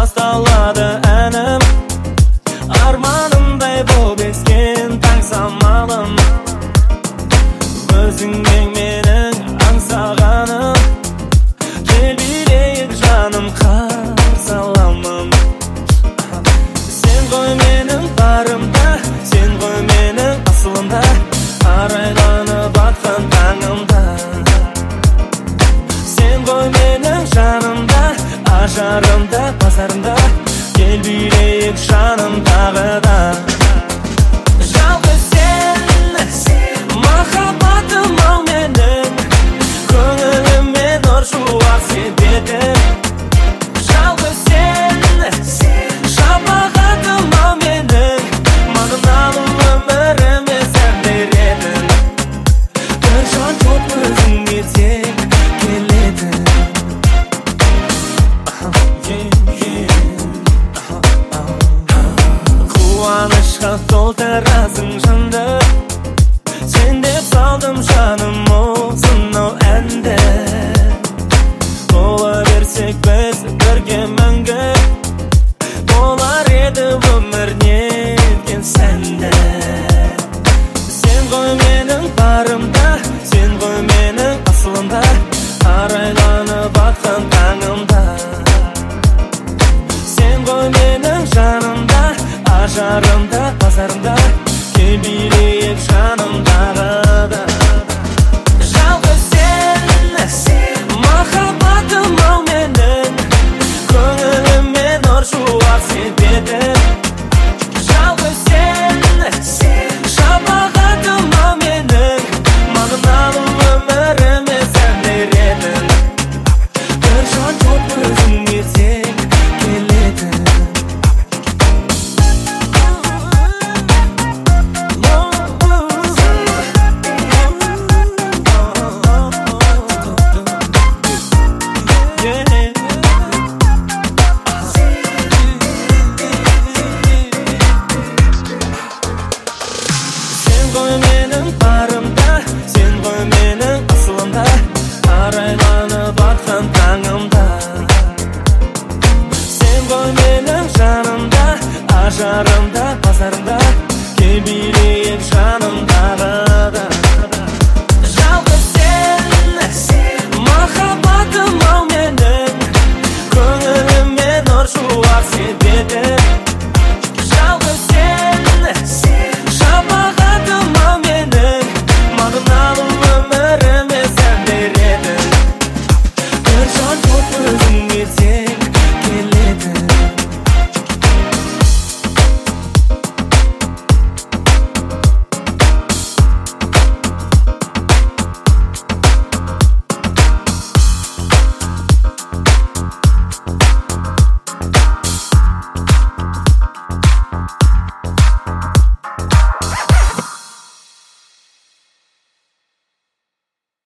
басталады әнім, арманымдай болып ескен таң самалым. Өзіңмен менің аңсағаным, кел билейік жаным, қарсы аламын. Сен ғой менің барымда, сен ғой менің асылымда, арайланып атқан таңымда. Сен ғой менің жанымда, ажарымда, базарымда, кел билейік жаным тағы да. Жалғыз сен, махаббатым ау менің, көңіліме нұр шуақ сен